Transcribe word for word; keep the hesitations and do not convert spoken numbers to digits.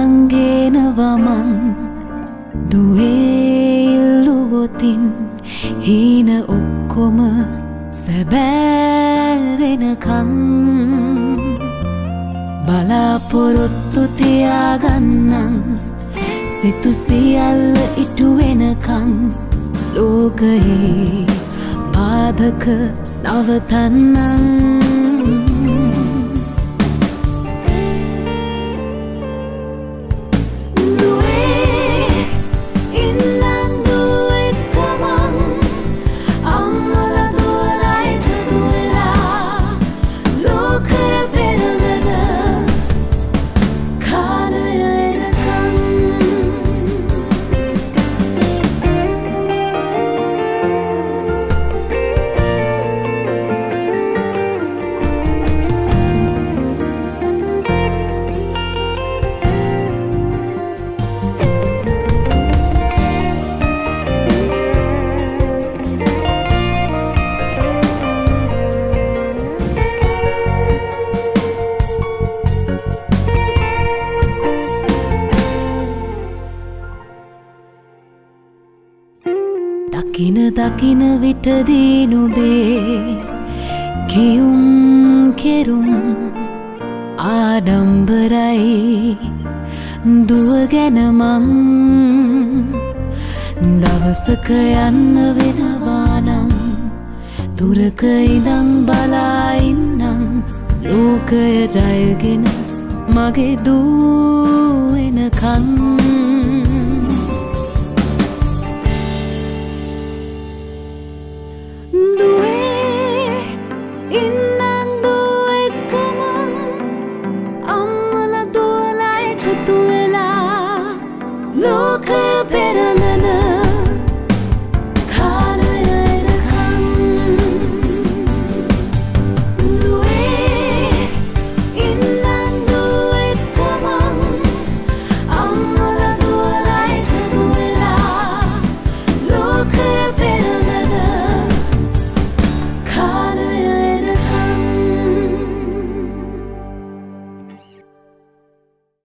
අරංගෙනවා මං දුවේ ඉල්ලුවොතින් හීන ඔක්කොම සැබෑ වෙනකන් බලාපොරොත්තු තියාගන්නම් සිතු සියල්ල ඉටු වෙනකන් ලෝකයේ බාධක නවතන්නම් දකින දකින විටදී නුබේ කියුම් කෙරුම් ආඩම්බරයි දුවගෙන මං දවසක යන්න වෙනවානම් දුරක ඉඳන් බලා ඉන්නම් ලෝකය ජයගෙන මගේ දුවෙනකන්